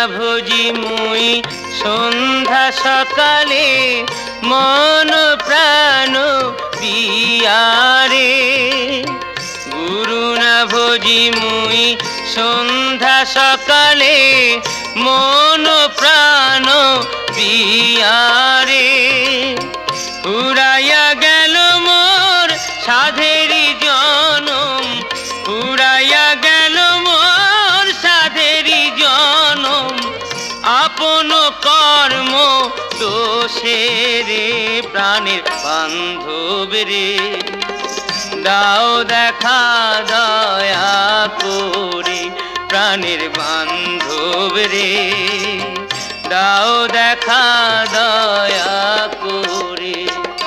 ভোজি মুই সন্ধ্যা সকালে মন প্রাণ দিয়ারে। গুরু না ভোজি মুই সন্ধ্যা সকালে মন প্রাণ দিয়ারে। উড়াইয়া গেল মোর সাধেরি জনম, উড়াইয়া গেল মোর সাধেরি জনম, আপন কর্ম দোষে রে প্রাণের বান্ধব রে। দাও দেখা দয়া করে প্রাণের বান্ধব রে, দাও দেখা দয়া করে।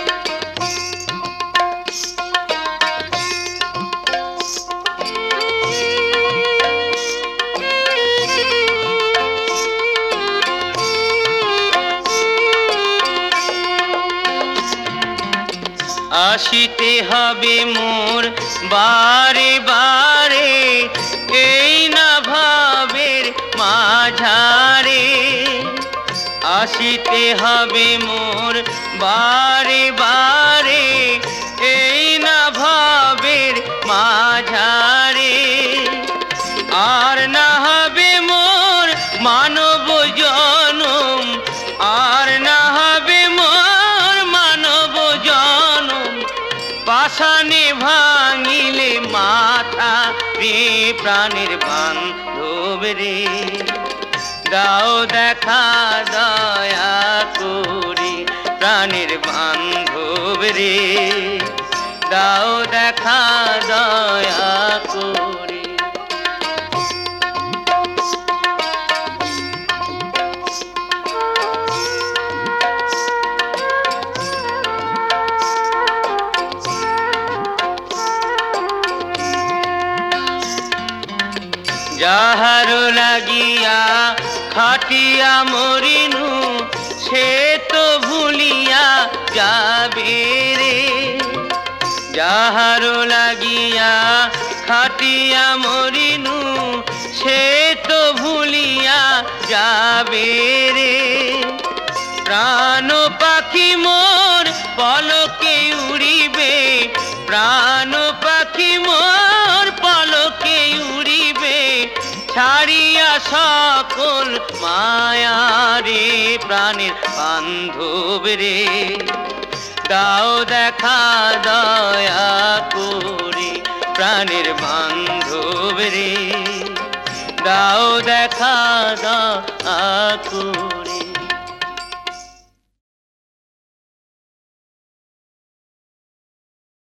আসিতে হবে মোর বারে বারে এই না ভাবের মাঝারে। আসিতে হবে মোর বারে বারে এই না ভাবের মাঝারে। আর না হবে মোর মানব জনম, আর না হবে মোর মানব জনম, পাষাণে ভাঙিলে মাথা রে প্রাণের বান্ধব রে। দাও দেখা দয়া করে প্রাণের বান্ধব রে, দাও দেখা দয়া করে। যাহার লাগিয়া খাটিয়া মরিনু সে তো ভুলিয়া যাবে রে। যাহার লাগিয়া খাটিয়া মরিনু সে তো ভুলিয়া যাবে রে। প্রাণ পাখি মোর পলকে উড়িবে, প্রাণ পাখি মোর পলকে উড়িবে, ছাড়িয়া সকল মায়া রে প্রাণের বান্ধব রে। দাও দেখা দয়া করে প্রাণের বান্ধব রে, দাও দেখা দয়া করে।